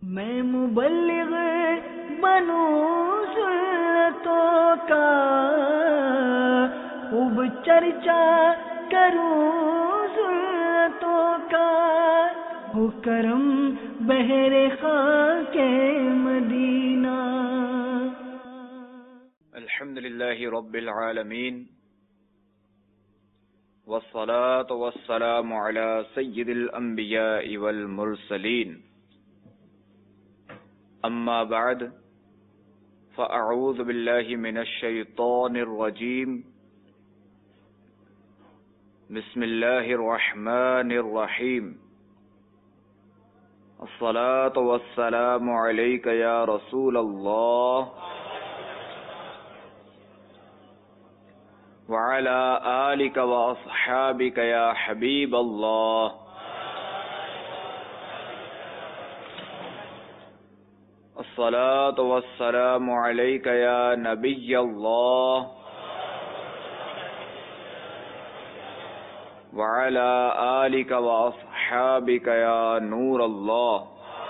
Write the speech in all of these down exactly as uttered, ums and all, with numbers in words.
میں مبلغ بنوں سنتوں کا، خوب چرچا کروں سنتوں کا، ہو کرم بہر خاک مدینہ۔ الحمد للہ رب العالمین، والصلاة والسلام على سید الانبیاء والمرسلین، اما بعد فاعوذ باللہ من الشیطان الرجیم، بسم اللہ الرحمن الرحیم، الصلاة والسلام علیک یا رسول اللہ وعلى آلك وأصحابك يا حبيب الله، الصلاة والسلام عليك يا نبي الله وعلى آلك وأصحابك يا نور الله۔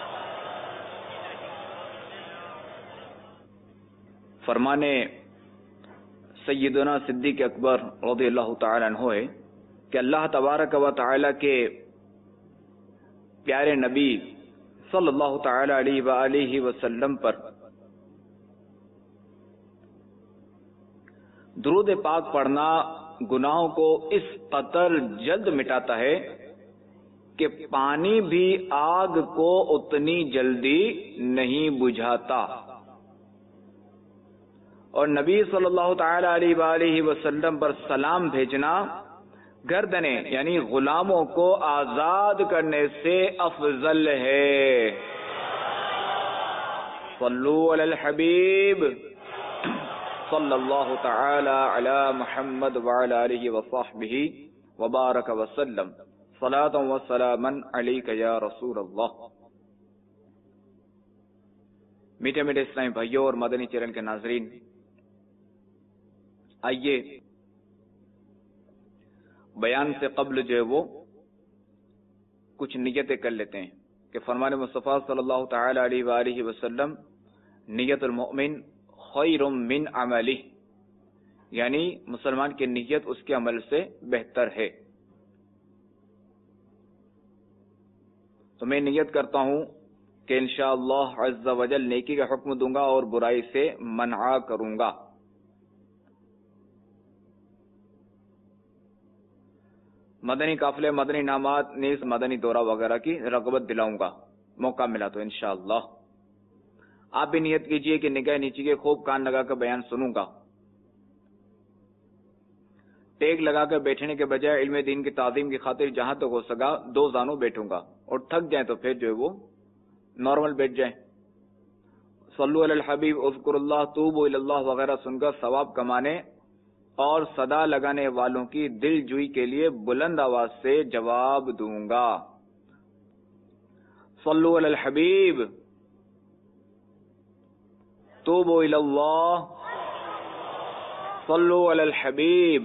فرمانے سیدنا صدیق اکبر رضی اللہ تعالی عنہ ہے کہ اللہ تبارک و تعالی کے پیارے نبی صلی اللہ تعالی علیہ وآلہ وسلم پر درود پاک پڑھنا گناہوں کو اس قدر جلد مٹاتا ہے کہ پانی بھی آگ کو اتنی جلدی نہیں بجھاتا، اور نبی صلی اللہ تعالی علیہ وآلہ وسلم پر سلام بھیجنا گردنیں یعنی غلاموں کو آزاد کرنے سے افضل ہے۔ صلو علی الحبیب صلی اللہ تعالی علی محمد وعلی آلہ وصحبہ وبارک وسلم، صلاۃ و سلاما علیک یا رسول اللہ۔ میٹھے میٹھے اسلامی بھائیوں اور مدنی چینل کے ناظرین، آئیے بیان سے قبل جو ہے وہ کچھ نیتیں کر لیتے ہیں کہ فرمان مصطفیٰ صلی اللہ تعالی علیہ وآلہ وسلم، نیت المؤمن خیر من عملہ، یعنی مسلمان کی نیت اس کے عمل سے بہتر ہے۔ تو میں نیت کرتا ہوں کہ انشاءاللہ عز و جل نیکی کا حکم دوں گا اور برائی سے منع کروں گا۔ مدنی قافلے، مدنی انعامات، نیز مدنی دورہ وغیرہ کی رغبت دلاؤں گا موقع ملا تو انشاءاللہ۔ آپ بھی نیت کیجئے کہ نگاہ نیچی کے خوب کان لگا کر بیان سنوں گا، ٹیک لگا کر بیٹھنے کے بجائے علم دین کی تعظیم کی خاطر جہاں تک ہو سکا دو زانوں بیٹھوں گا، اور تھک جائیں تو پھر جو ہے وہ نارمل بیٹھ جائیں۔ صلو علی الحبیب، اذکر اللہ، توبوا الی اللہ وغیرہ سن کر ثواب کمانے اور صدا لگانے والوں کی دل جوئی کے لیے بلند آواز سے جواب دوں گا۔ صلو علی الحبیب، توبوا الی اللہ، صلو علی الحبیب۔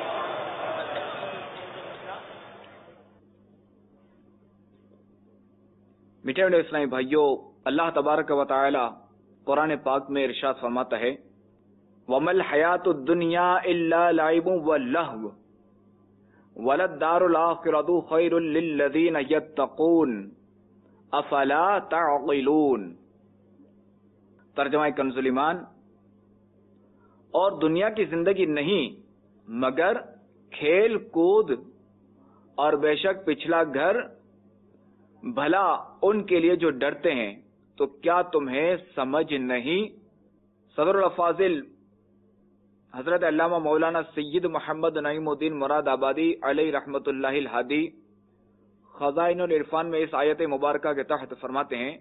میٹھے میٹھے اسلامی بھائیوں، اللہ تبارک و تعالی قرآن پاک میں ارشاد فرماتا ہے، وَمَا الْحَيَاةُ الدُّنْيَا إِلَّا لَعِبٌ وَلَهْوٌ وَلَلدَّارُ الْآخِرَةُ خَيْرٌ لِلَّذِينَ يَتَّقُونَ أَفَلَا تَعْقِلُونَ۔ ترجمہ کنز ایمان، اور دنیا کی زندگی نہیں مگر کھیل کود، اور بے شک پچھلا گھر بھلا ان کے لیے جو ڈرتے ہیں، تو کیا تمہیں سمجھ نہیں؟ صدر الافاضل حضرت علامہ مولانا سید محمد نعیم الدین مراد آبادی علیہ رحمت اللہ الہادی خزائن العرفان میں اس آیت مبارکہ کے تحت فرماتے ہیں،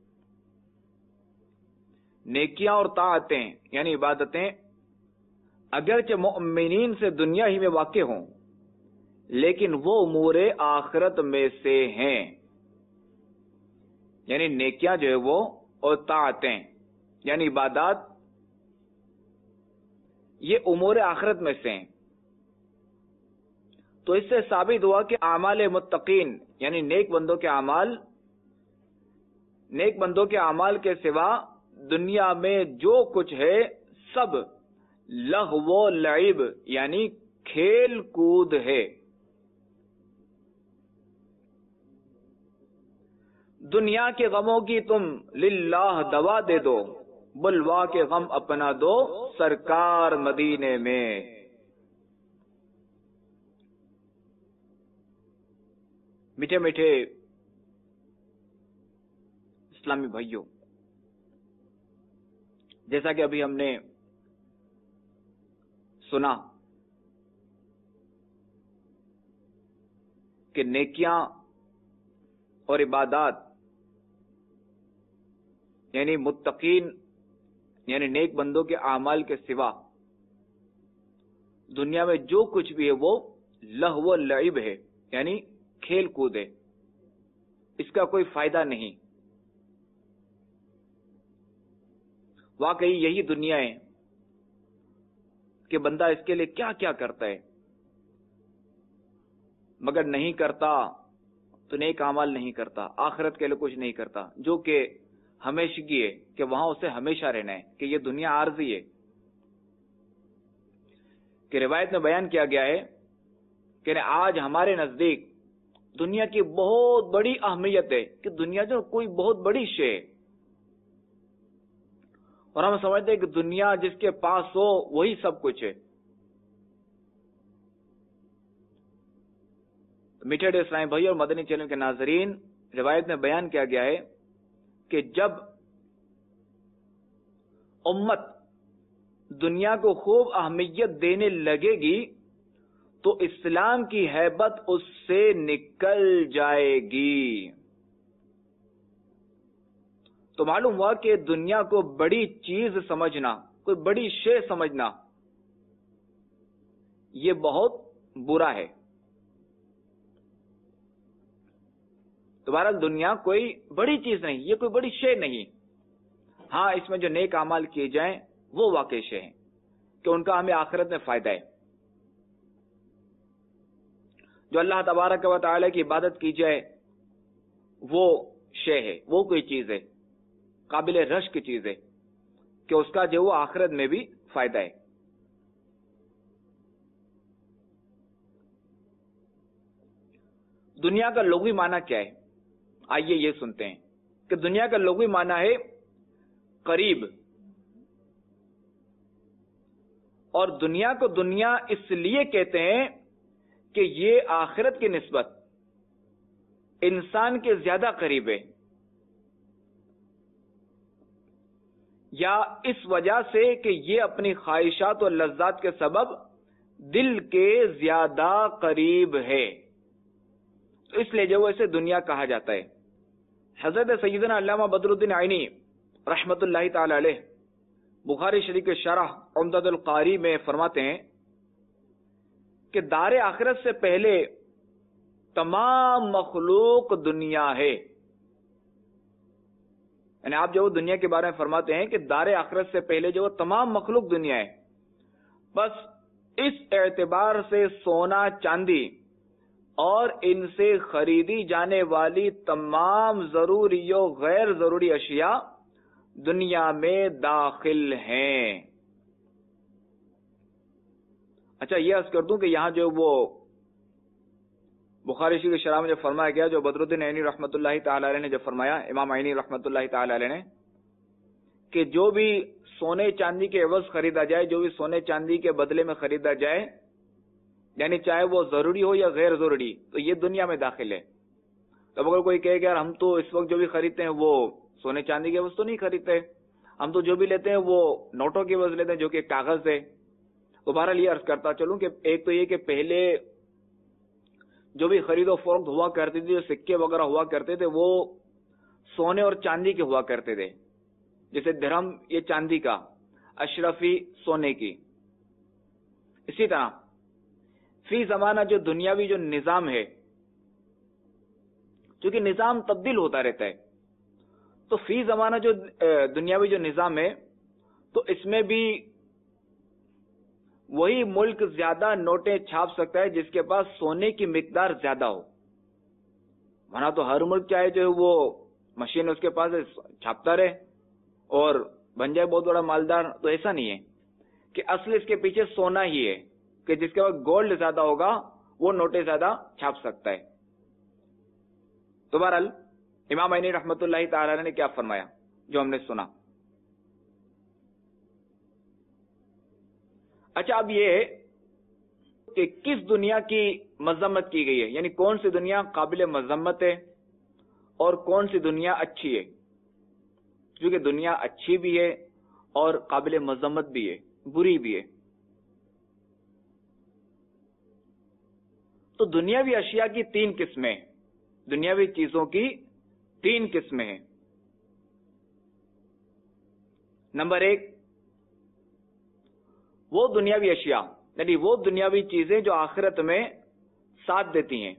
نیکیاں اور طاعتیں یعنی عبادتیں اگرچہ مؤمنین سے دنیا ہی میں واقع ہوں، لیکن وہ امور آخرت میں سے ہیں، یعنی نیکیاں جو ہے وہ اور طاعتیں یعنی عبادات یہ امور آخرت میں سے ہیں۔ تو اس سے ثابت ہوا کہ اعمال متقین یعنی نیک بندوں کے اعمال نیک بندوں کے اعمال کے سوا دنیا میں جو کچھ ہے سب لغو و لعب یعنی کھیل کود ہے. دنیا کے غموں کی تم للہ دوا دے دو، بلوا کے غم اپنا دو سرکار مدینے میں. میٹھے میٹھے اسلامی بھائیوں، جیسا کہ ابھی ہم نے سنا کہ نیکیاں اور عبادات یعنی متقین یعنی نیک بندوں کے اعمال کے سوا دنیا میں جو کچھ بھی ہے وہ لہو و لعب ہے یعنی کھیل کود ہے، اس کا کوئی فائدہ نہیں. واقعی یہی دنیا ہے کہ بندہ اس کے لیے کیا کیا کرتا ہے، مگر نہیں کرتا تو نیک اعمال نہیں کرتا، آخرت کے لیے کچھ نہیں کرتا، جو کہ ہمیشگی ہے کہ وہاں اسے ہمیشہ رہنا ہے، کہ یہ دنیا عارضی ہے. کہ روایت میں بیان کیا گیا ہے کہ آج ہمارے نزدیک دنیا کی بہت بڑی اہمیت ہے، کہ دنیا جو کوئی بہت بڑی شے ہے، اور ہم سمجھتے ہیں کہ دنیا جس کے پاس ہو وہی سب کچھ ہے. میٹھے اسلامی بھائی اور مدنی چینل کے ناظرین، روایت میں بیان کیا گیا ہے کہ جب امت دنیا کو خوب اہمیت دینے لگے گی تو اسلام کی ہیبت اس سے نکل جائے گی. تو معلوم ہوا کہ دنیا کو بڑی چیز سمجھنا، کوئی بڑی شے سمجھنا، یہ بہت برا ہے. دوبارہ دنیا کوئی بڑی چیز نہیں، یہ کوئی بڑی شے نہیں. ہاں اس میں جو نیک اعمال کیے جائیں وہ واقعی شے ہیں کہ ان کا ہمیں آخرت میں فائدہ ہے. جو اللہ تبارک و تعالی کی عبادت کی جائے وہ شے ہے، وہ کوئی چیز ہے، قابل رشک چیز ہے کہ اس کا جو وہ آخرت میں بھی فائدہ ہے. دنیا کا لغوی معنی کیا ہے؟ آئیے یہ سنتے ہیں کہ دنیا کا لغوی معنی ہے قریب، اور دنیا کو دنیا اس لیے کہتے ہیں کہ یہ آخرت کی نسبت انسان کے زیادہ قریب ہے، یا اس وجہ سے کہ یہ اپنی خواہشات اور لذات کے سبب دل کے زیادہ قریب ہے، تو اس لیے جو وہ اسے دنیا کہا جاتا ہے. حضرت سیدنا علامہ بدر الدین عینی رحمت اللہ تعالی علیہ بخاری شریف کے شرح عمدۃ القاری میں فرماتے ہیں کہ دار آخرت سے پہلے تمام مخلوق دنیا ہے. یعنی آپ جو دنیا کے بارے میں فرماتے ہیں کہ دار آخرت سے پہلے جو تمام مخلوق دنیا ہے، بس اس اعتبار سے سونا چاندی اور ان سے خریدی جانے والی تمام ضروری و غیر ضروری اشیاء دنیا میں داخل ہیں. اچھا یہ عرض کر دوں کہ یہاں جو وہ بخاری شریف کی شرح میں جو فرمایا گیا، جو بدر الدین عینی رحمۃ اللہ تعالی علیہ نے جو فرمایا، امام عینی رحمۃ اللہ تعالی علیہ نے، کہ جو بھی سونے چاندی کے عوض خریدا جائے، جو بھی سونے چاندی کے بدلے میں خریدا جائے، یعنی چاہے وہ ضروری ہو یا غیر ضروری، تو یہ دنیا میں داخل ہے. تو اگر کوئی کہے کہ یار ہم تو اس وقت جو بھی خریدتے ہیں وہ سونے چاندی کے عوض تو نہیں خریدتے، ہم تو جو بھی لیتے ہیں وہ نوٹوں کے عوض لیتے ہیں جو کہ کاغذ ہے. تو بہرحال یہ عرض کرتا چلوں کہ ایک تو یہ کہ پہلے جو بھی خرید و فروخت ہوا کرتی تھی، جو سکے وغیرہ ہوا کرتے تھے، وہ سونے اور چاندی کے ہوا کرتے تھے. جیسے درہم یہ چاندی کا، اشرفی سونے کی. اسی طرح فی زمانہ جو دنیاوی جو نظام ہے، چونکہ نظام تبدیل ہوتا رہتا ہے، تو فی زمانہ جو دنیاوی جو نظام ہے، تو اس میں بھی وہی ملک زیادہ نوٹیں چھاپ سکتا ہے جس کے پاس سونے کی مقدار زیادہ ہو. ورنہ تو ہر ملک چاہے جو وہ مشین اس کے پاس چھاپتا رہے اور بن جائے بہت بڑا مالدار. تو ایسا نہیں ہے کہ اصل اس کے پیچھے سونا ہی ہے کہ جس کے بعد گولڈ زیادہ ہوگا وہ نوٹیں زیادہ چھاپ سکتا ہے. تو بہرحال امام عینی رحمت اللہ تعالی نے کیا فرمایا جو ہم نے سنا. اچھا اب یہ کہ کس دنیا کی مذمت کی گئی ہے, یعنی کون سی دنیا قابل مذمت ہے اور کون سی دنیا اچھی ہے. کیونکہ دنیا اچھی بھی ہے اور قابل مذمت بھی ہے, بری بھی ہے. تو دنیاوی اشیاء کی تین قسمیں, دنیاوی چیزوں کی تین قسمیں ہیں. نمبر ایک, وہ دنیاوی اشیاء یعنی وہ دنیاوی چیزیں جو آخرت میں ساتھ دیتی ہیں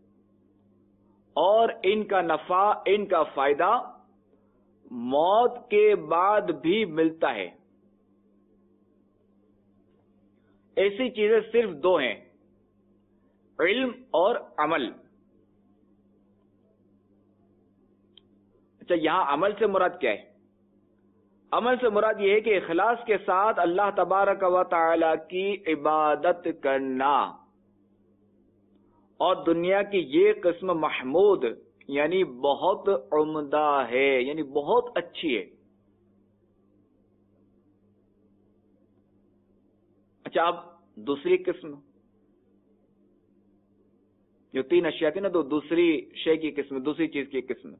اور ان کا نفع, ان کا فائدہ موت کے بعد بھی ملتا ہے. ایسی چیزیں صرف دو ہیں, علم اور عمل. اچھا یہاں عمل سے مراد کیا ہے؟ عمل سے مراد یہ ہے کہ اخلاص کے ساتھ اللہ تبارک و تعالی کی عبادت کرنا. اور دنیا کی یہ قسم محمود یعنی بہت عمدہ ہے, یعنی بہت اچھی ہے. اچھا اب دوسری قسم, جو تین اشیاء تھی نا, تو دوسری شے کی قسم, دوسری چیز کی قسم,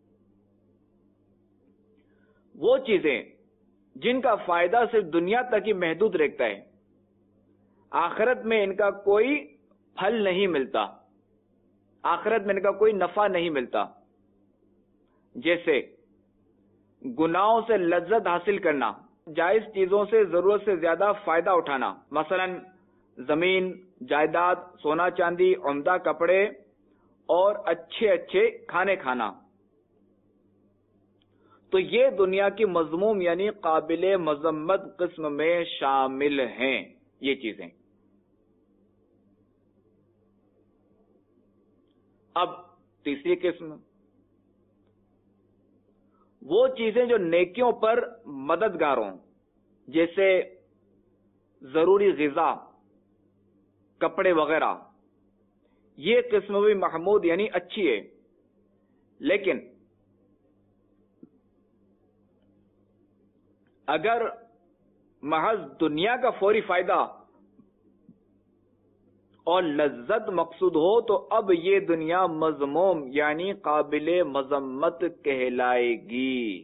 وہ چیزیں جن کا فائدہ صرف دنیا تک ہی محدود رہتا ہے, آخرت میں ان کا کوئی پھل نہیں ملتا, آخرت میں ان کا کوئی نفع نہیں ملتا. جیسے گناہوں سے لذت حاصل کرنا, جائز چیزوں سے ضرورت سے زیادہ فائدہ اٹھانا, مثلا زمین, جائیداد, سونا چاندی, عمدہ کپڑے اور اچھے اچھے کھانے کھانا. تو یہ دنیا کی مذموم یعنی قابل مذمت قسم میں شامل ہیں یہ چیزیں. اب تیسری قسم, وہ چیزیں جو نیکیوں پر مددگار ہوں, جیسے ضروری غذا, کپڑے وغیرہ. یہ قسم بھی محمود یعنی اچھی ہے, لیکن اگر محض دنیا کا فوری فائدہ اور لذت مقصود ہو تو اب یہ دنیا مذموم یعنی قابل مذمت کہلائے گی.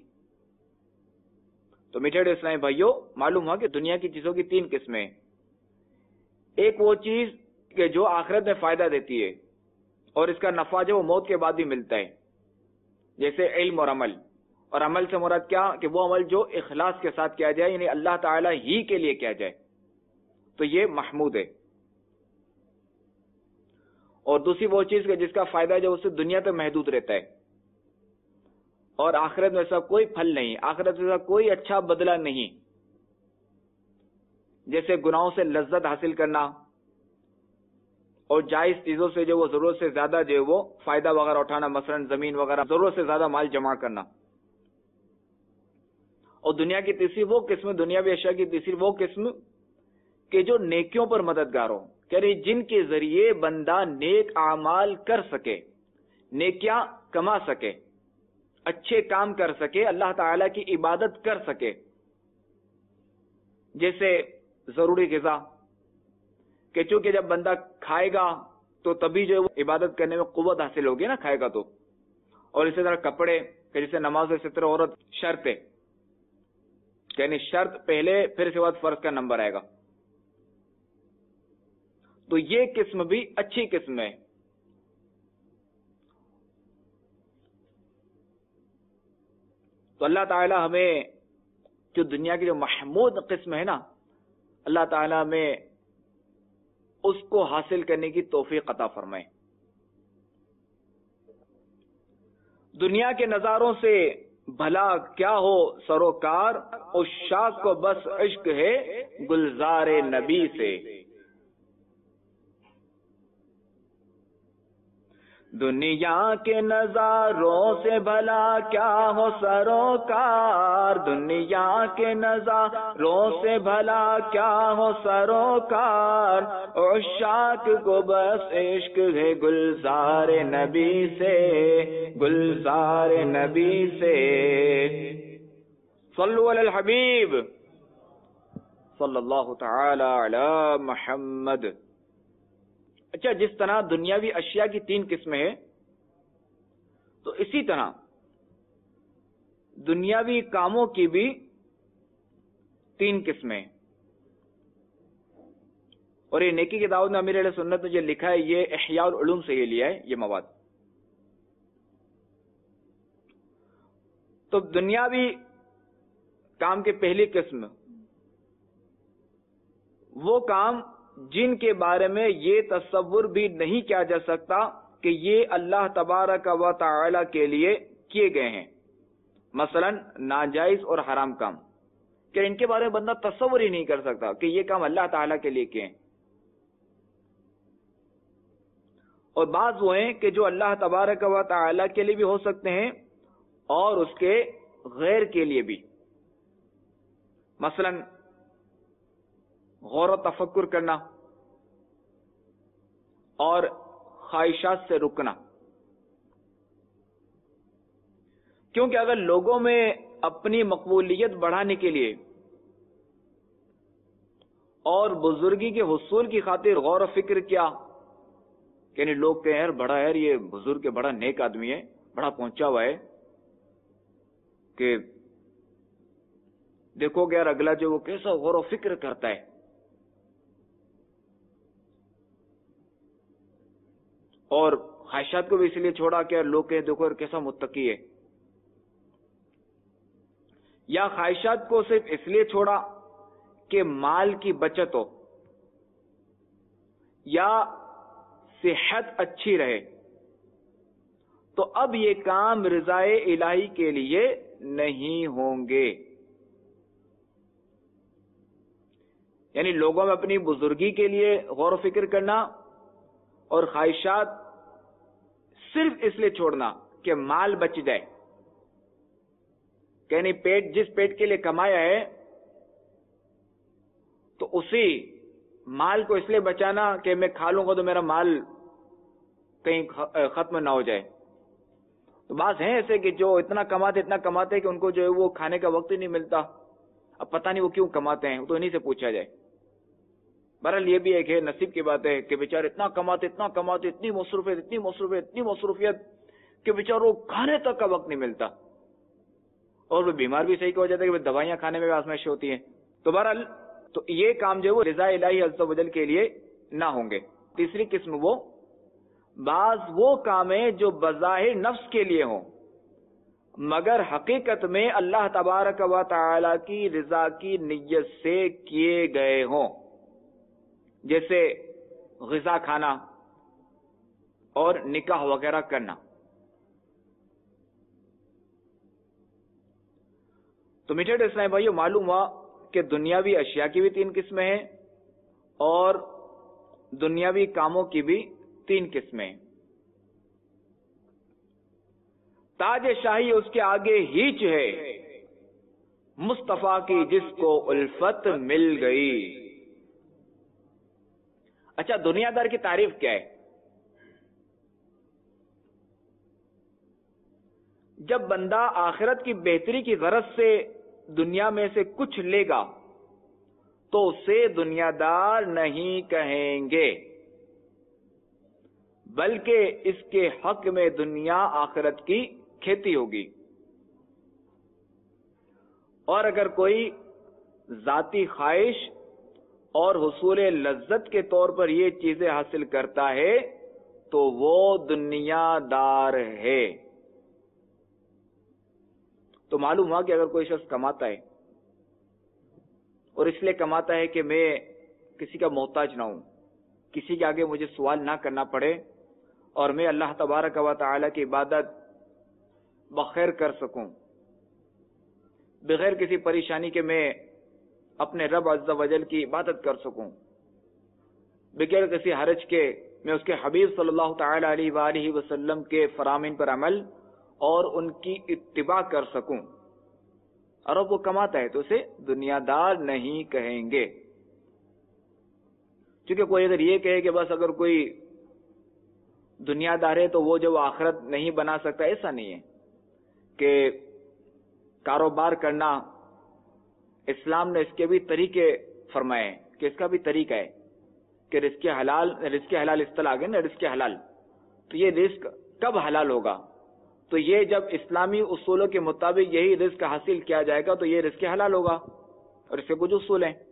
تو میٹھے اسلامی بھائیوں, معلوم ہوا کہ دنیا کی چیزوں کی تین قسمیں. ایک وہ چیز کہ جو آخرت میں فائدہ دیتی ہے اور اس کا نفع جو وہ موت کے بعد بھی ملتا ہے, جیسے علم اور عمل. اور عمل سے مراد کیا کہ وہ عمل جو اخلاص کے ساتھ کیا جائے, یعنی اللہ تعالی ہی کے لیے کیا جائے, تو یہ محمود ہے. اور دوسری وہ چیز کہ جس کا فائدہ جو اسے دنیا تک محدود رہتا ہے اور آخرت میں ایسا کوئی پھل نہیں, آخرت میں ایسا کوئی اچھا بدلہ نہیں. جیسے گناہوں سے لذت حاصل کرنا اور جائز چیزوں سے جو وہ ضرورت سے زیادہ جو وہ فائدہ وغیرہ اٹھانا, مثلا زمین وغیرہ, ضرورت سے زیادہ مال جمع کرنا. اور دنیا کی تیسری وہ قسم, دنیاوی اشیاء کی تیسری وہ قسم کہ جو نیکیوں پر مددگار ہو, کہ جن کے ذریعے بندہ نیک اعمال کر سکے, نیکیاں کما سکے, اچھے کام کر سکے, اللہ تعالی کی عبادت کر سکے. جیسے ضروری غذا, کہ چونکہ جب بندہ کھائے گا تو تبھی جو عبادت کرنے میں قوت حاصل ہوگی نا, کھائے گا تو. اور اسی طرح کپڑے, کہ جیسے نماز اسی طرح عورت شرط ہے, یعنی شرط پہلے پھر اس کے بعد فرض کا نمبر آئے گا. تو یہ قسم بھی اچھی قسم ہے. تو اللہ تعالی ہمیں جو دنیا کی جو محمود قسم ہے نا, اللہ تعالی ہمیں اس کو حاصل کرنے کی توفیق عطا فرمائے. دنیا کے نظاروں سے بھلا کیا ہو سروکار, عشاق کو بس عشق ہے گلزار نبی سے. دنیا کے نظاروں سے بھلا کیا ہو سروکار، دنیا کے نظاروں سے بھلا کیا ہو سروکار، عشاق کو بس عشق ہے گلزار نبی سے، گلزار نبی سے۔ صلو علی الحبیب صلی اللہ تعالی علی محمد۔ اچھا، جس طرح دنیاوی اشیاء کی تین قسمیں ہیں، تو اسی طرح دنیاوی کاموں کی بھی تین قسمیں ہیں۔ اور یہ نیکی کی دعوت میں امیر اہل سنت نے جو لکھا ہے، یہ احیاء العلوم سے یہ لیا ہے یہ مواد۔ تو دنیاوی کام کی پہلی قسم وہ کام جن کے بارے میں یہ تصور بھی نہیں کیا جا سکتا کہ یہ اللہ تبارک و تعالی کے لیے کیے گئے ہیں، مثلا ناجائز اور حرام کام، کہ ان کے بارے میں بندہ تصور ہی نہیں کر سکتا کہ یہ کام اللہ تعالی کے لیے کیے ہیں۔ اور بعض وہ ہیں کہ جو اللہ تبارک و تعالی کے لیے بھی ہو سکتے ہیں اور اس کے غیر کے لیے بھی، مثلا غور و تفکر کرنا اور خواہشات سے رکنا۔ کیونکہ اگر لوگوں میں اپنی مقبولیت بڑھانے کے لیے اور بزرگی کے حصول کی خاطر غور و فکر کیا، یعنی لوگ کہیں یار بڑا یار یہ بزرگ بڑا نیک آدمی ہے، بڑا پہنچا ہوا ہے، کہ دیکھو گے یار اگلا جو وہ کیسا غور و فکر کرتا ہے، اور خواہشات کو بھی اس لیے چھوڑا کہ لوگ کہیں دیکھو یار کیسا متقی ہے، یا خواہشات کو صرف اس لیے چھوڑا کہ مال کی بچت ہو یا صحت اچھی رہے، تو اب یہ کام رضائے الہی کے لیے نہیں ہوں گے۔ یعنی لوگوں میں اپنی بزرگی کے لیے غور و فکر کرنا اور خواہشات صرف اس لیے چھوڑنا کہ مال بچ جائے، یعنی پیٹ جس پیٹ کے لیے کمایا ہے تو اسی مال کو اس لیے بچانا کہ میں کھا لوں گا تو میرا مال کہیں ختم نہ ہو جائے۔ تو بعض ہیں ایسے کہ جو اتنا کماتے اتنا کماتے کہ ان کو جو ہے وہ کھانے کا وقت ہی نہیں ملتا، اب پتہ نہیں وہ کیوں کماتے ہیں، تو انہی سے پوچھا جائے۔ بہرحال یہ بھی ایک ہے نصیب کی بات ہے کہ بیچارے اتنا کماتے اتنا کماتے اتنی مصروفیت اتنی مصروفیت اتنی مصروفیت کہ بیچاروں کھانے تک کا وقت نہیں ملتا، اور وہ بیمار بھی صحیح کی وجہ ہے کہ دوائیاں کھانے میں بھی آزمائش ہوتی ہیں۔ تو بہرحال تو یہ کام جو ہے وہ رضا الہی عز و جل کے لیے نہ ہوں گے۔ تیسری قسم وہ بعض وہ کام ہیں جو بظاہر نفس کے لیے ہوں مگر حقیقت میں اللہ تبارک و تعالی کی رضا کی نیت سے کیے گئے ہوں، جیسے غذا کھانا اور نکاح وغیرہ کرنا۔ تو میٹھے اسلامی بھائیو، معلوم ہوا کہ دنیاوی اشیاء کی بھی تین قسمیں ہیں اور دنیاوی کاموں کی بھی تین قسمیں ہیں۔ تاج شاہی اس کے آگے ہیچ ہے، مصطفیٰ کی جس کو الفت مل گئی۔ اچھا، دنیا دار کی تعریف کیا ہے؟ جب بندہ آخرت کی بہتری کی غرض سے دنیا میں سے کچھ لے گا تو اسے دنیا دار نہیں کہیں گے، بلکہ اس کے حق میں دنیا آخرت کی کھیتی ہوگی۔ اور اگر کوئی ذاتی خواہش اور حصول لذت کے طور پر یہ چیزیں حاصل کرتا ہے تو وہ دنیا دار ہے۔ تو معلوم ہوا کہ اگر کوئی شخص کماتا ہے اور اس لیے کماتا ہے کہ میں کسی کا محتاج نہ ہوں، کسی کے آگے مجھے سوال نہ کرنا پڑے، اور میں اللہ تبارک و تعالی کی عبادت بخیر کر سکوں، بغیر کسی پریشانی کے میں اپنے رب عز و جل کی عبادت کر سکوں، بغیر کسی حرج کے میں اس کے حبیب صلی اللہ تعالی علیہ وآلہ وسلم کے فرامین پر عمل اور ان کی اتباع کر سکوں. اور اب وہ کماتا ہے تو اسے دنیا دار نہیں کہیں گے. کیونکہ کوئی اگر یہ کہے کہ بس اگر کوئی دنیا دار ہے تو وہ جو آخرت نہیں بنا سکتا، ایسا نہیں ہے. کہ کاروبار کرنا اسلام نے اس کے بھی طریقے فرمائے کہ اس کا بھی طریقہ ہے کہ رزق حلال رزق حلال اصطلاح ہے نا، رزق حلال. تو یہ رزق کب حلال ہوگا؟ تو یہ جب اسلامی اصولوں کے مطابق یہی رزق حاصل کیا جائے گا تو یہ رزق حلال ہوگا. اور اس کے کچھ اصول ہیں.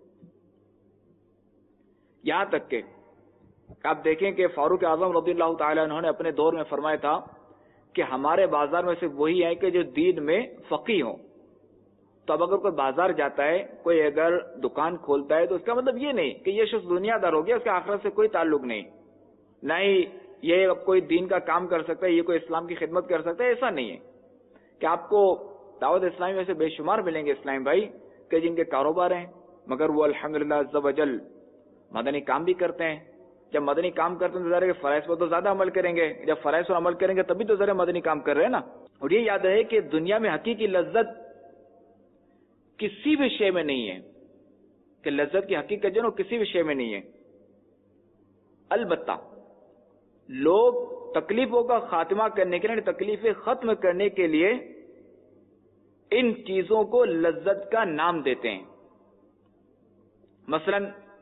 یہاں تک کہ آپ دیکھیں کہ فاروق اعظم رضی اللہ تعالیٰ عنہ نے اپنے دور میں فرمایا تھا کہ ہمارے بازار میں سے وہی ہے کہ جو دین میں فقیہ ہوں. تو اب اگر کوئی بازار جاتا ہے، کوئی اگر دکان کھولتا ہے، تو اس کا مطلب یہ نہیں کہ یہ شخص دنیا دار ہو گیا، اس کے آخرت سے کوئی تعلق نہیں، نہ ہی یہ اب کوئی دین کا کام کر سکتا ہے، یہ کوئی اسلام کی خدمت کر سکتا ہے. ایسا نہیں ہے کہ آپ کو دعوت اسلامی میں سے بے شمار ملیں گے اسلام بھائی کہ جن کے کاروبار ہیں مگر وہ الحمدللہ عز و جل مدنی کام بھی کرتے ہیں. جب مدنی کام کرتے ہیں تو ذرا فرائض پر تو زیادہ عمل کریں گے، جب فرائض پر عمل کریں گے تبھی تو ذرا مدنی کام کر رہے ہیں نا. اور یہ یاد رہے کہ دنیا میں حقیقی لذت کسی بھی شے میں نہیں ہے، کہ لذت کی حقیقت جو ہے کسی بھی شے میں نہیں ہے. البتہ لوگ تکلیفوں کا خاتمہ کرنے کے لیے، تکلیفیں ختم کرنے کے لیے ان چیزوں کو لذت کا نام دیتے ہیں. مثلا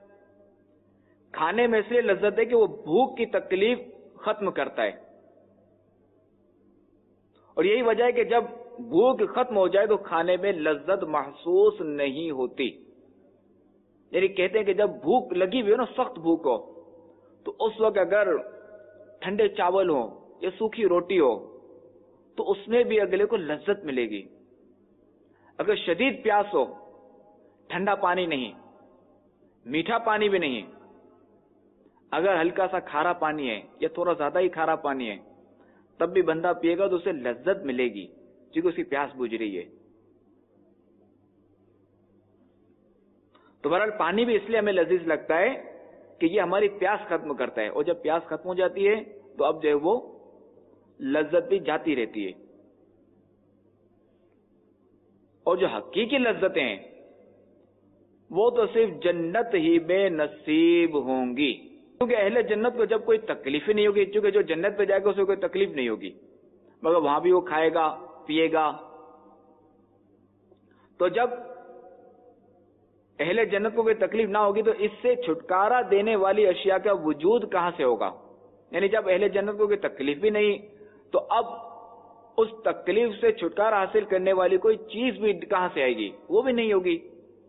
کھانے میں سے لذت ہے کہ وہ بھوک کی تکلیف ختم کرتا ہے. اور یہی وجہ ہے کہ جب بھوک ختم ہو جائے تو کھانے میں لذت محسوس نہیں ہوتی. یعنی کہتے ہیں کہ جب بھوک لگی ہوئی ہو نا، سخت بھوک ہو، تو اس وقت اگر ٹھنڈے چاول ہو یا سوکھی روٹی ہو تو اس میں بھی اگلے کو لذت ملے گی. اگر شدید پیاس ہو، ٹھنڈا پانی نہیں، میٹھا پانی بھی نہیں، اگر ہلکا سا کھارا پانی ہے یا تھوڑا زیادہ ہی کھارا پانی ہے تب بھی بندہ پیے گا تو اسے لذت ملے گی کیونکہ اس کی پیاس بجھ رہی ہے. تو بہرحال پانی بھی اس لیے ہمیں لذیذ لگتا ہے کہ یہ ہماری پیاس ختم کرتا ہے، اور جب پیاس ختم ہو جاتی ہے تو اب جو ہے وہ لذت بھی جاتی رہتی ہے. اور جو حقیقی لذتیں ہیں وہ تو صرف جنت ہی میں نصیب ہوں گی، کیونکہ اہل جنت کو جب کوئی تکلیف ہی نہیں ہوگی، کیونکہ جو جنت پہ جائے گا اسے کوئی تکلیف نہیں ہوگی، مگر وہاں بھی وہ کھائے گا پیے گا. تو جب اہل جنت کو کوئی تکلیف نہ ہوگی تو اس سے چھٹکارا دینے والی اشیاء کا وجود کہاں سے ہوگا؟ یعنی جب اہل جنت کو کوئی تکلیف بھی نہیں تو اب اس تکلیف سے چھٹکارا حاصل کرنے والی کوئی چیز بھی کہاں سے آئے گی؟ وہ بھی نہیں ہوگی.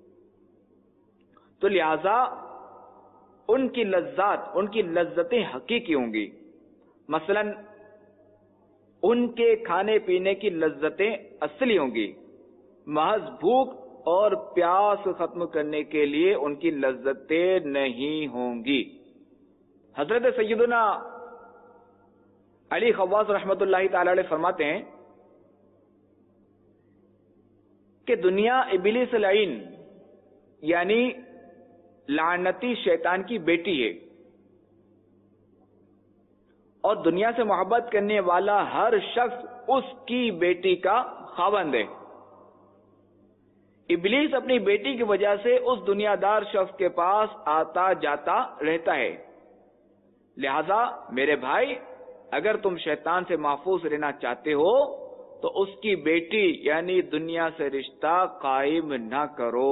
تو لہذا ان کی لذات، ان کی لذتیں حقیقی ہوں گی. مثلا ان کے کھانے پینے کی لذتیں اصلی ہوں گی، محض بھوک اور پیاس ختم کرنے کے لیے ان کی لذتیں نہیں ہوں گی. حضرت سیدنا علی خواص رحمت اللہ تعالی علیہ فرماتے ہیں کہ دنیا ابلیس لعین یعنی لعنتی شیطان کی بیٹی ہے، اور دنیا سے محبت کرنے والا ہر شخص اس کی بیٹی کا خاوند ہے. ابلیس اپنی بیٹی کی وجہ سے اس دنیا دار شخص کے پاس آتا جاتا رہتا ہے. لہذا میرے بھائی، اگر تم شیطان سے محفوظ رہنا چاہتے ہو تو اس کی بیٹی یعنی دنیا سے رشتہ قائم نہ کرو.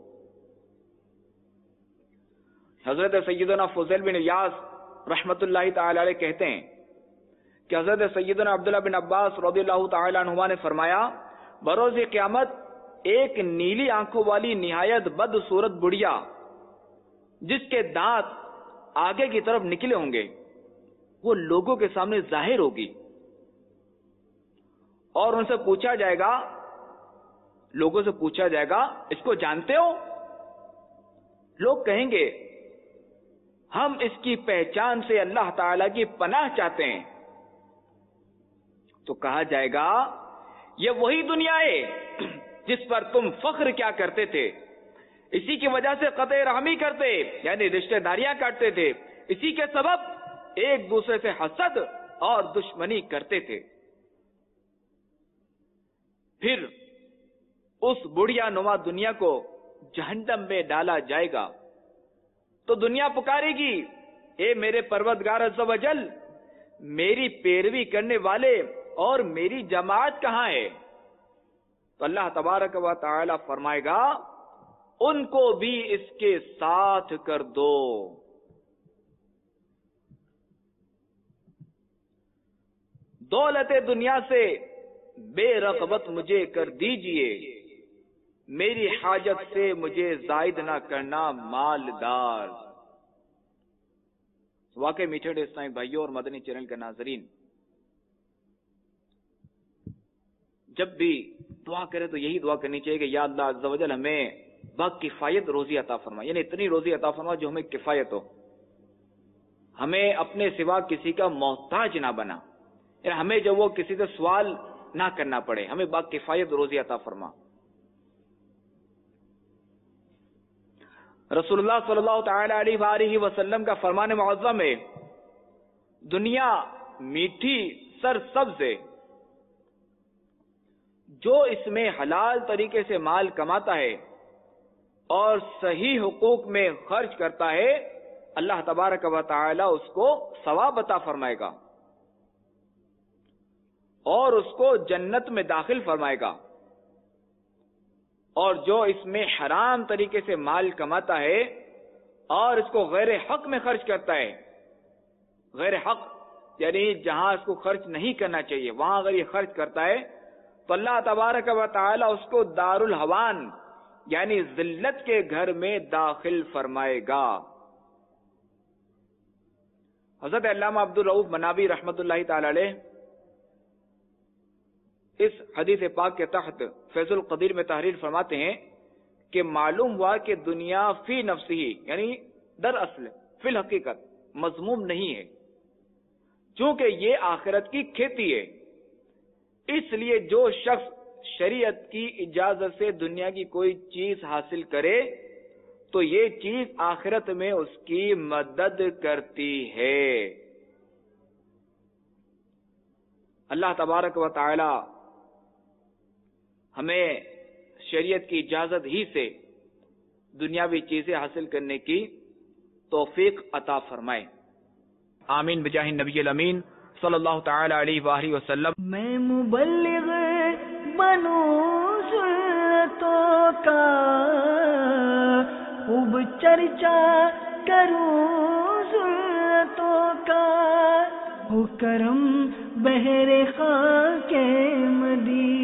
حضرت سیدنا فضیل بن یاس رحمت اللہ تعالی علیہ کہتے ہیں کہ حضرت سیدنا عبداللہ بن عباس رضی اللہ تعالی عنہما نے فرمایا، بروز قیامت ایک نیلی آنکھوں والی نہایت بد صورت بڑھیا جس کے دانت آگے کی طرف نکلے ہوں گے وہ لوگوں کے سامنے ظاہر ہوگی، اور ان سے پوچھا جائے گا لوگوں سے پوچھا جائے گا اس کو جانتے ہو؟ لوگ کہیں گے ہم اس کی پہچان سے اللہ تعالی کی پناہ چاہتے ہیں. تو کہا جائے گا یہ وہی دنیا ہے جس پر تم فخر کیا کرتے تھے، اسی کی وجہ سے قطع رحمی کرتے یعنی رشتہ داریاں کاٹتے تھے، اسی کے سبب ایک دوسرے سے حسد اور دشمنی کرتے تھے. پھر اس بڑھیا نما دنیا کو جہنم میں ڈالا جائے گا تو دنیا پکارے گی، اے میرے پروردگار عز و جل، میری پیروی کرنے والے اور میری جماعت کہاں ہے؟ تو اللہ تبارک و تعالی فرمائے گا ان کو بھی اس کے ساتھ کر دو. دولت دنیا سے بے رغبت مجھے کر دیجئے، میری حاجت سے مجھے زائد نہ کرنا مالدار. واقعی میٹھے اسلامی بھائیوں اور مدنی چینل کے ناظرین، جب بھی دعا کرے تو یہی دعا کرنی چاہیے کہ یا اللہ عز و جل ہمیں با کفایت روزی عطا فرما، یعنی اتنی روزی عطا فرما جو ہمیں کفایت ہو، ہمیں اپنے سوا کسی کا محتاج نہ بنا، یعنی ہمیں جب وہ کسی سے سوال نہ کرنا پڑے، ہمیں با کفایت روزی عطا فرما. رسول اللہ صلی اللہ تعالی علیہ وآلہ وسلم کا فرمان معظم ہے، دنیا میٹھی سرسبز ہے، جو اس میں حلال طریقے سے مال کماتا ہے اور صحیح حقوق میں خرچ کرتا ہے، اللہ تبارک و تعالی اس کو ثواب عطا فرمائے گا اور اس کو جنت میں داخل فرمائے گا. اور جو اس میں حرام طریقے سے مال کماتا ہے اور اس کو غیر حق میں خرچ کرتا ہے، غیر حق یعنی جہاں اس کو خرچ نہیں کرنا چاہیے وہاں اگر یہ خرچ کرتا ہے تو اللہ تبارک و تعالی اس کو دار الحوان یعنی ذلت کے گھر میں داخل فرمائے گا. حضرت علامہ عبد الرؤف منابی رحمت اللہ تعالی علیہ اس حدیث پاک کے تحت فیض القدیر میں تحریر فرماتے ہیں کہ معلوم ہوا کہ دنیا فی نفسی یعنی در اصل فی الحقیقت مذموم نہیں ہے، چونکہ یہ آخرت کی کھیتی ہے. اس لیے جو شخص شریعت کی اجازت سے دنیا کی کوئی چیز حاصل کرے تو یہ چیز آخرت میں اس کی مدد کرتی ہے. اللہ تبارک و تعالی ہمیں شریعت کی اجازت ہی سے دنیاوی چیزیں حاصل کرنے کی توفیق عطا فرمائے. آمین بجاہ النبی الامین صلی اللہ تعالی علیہ وآلہ وسلم. میں مبلغ بنوں سنتوں کا خوب چرچا کروں سنتوں کا، ہو کرم بہر خاک مدینہ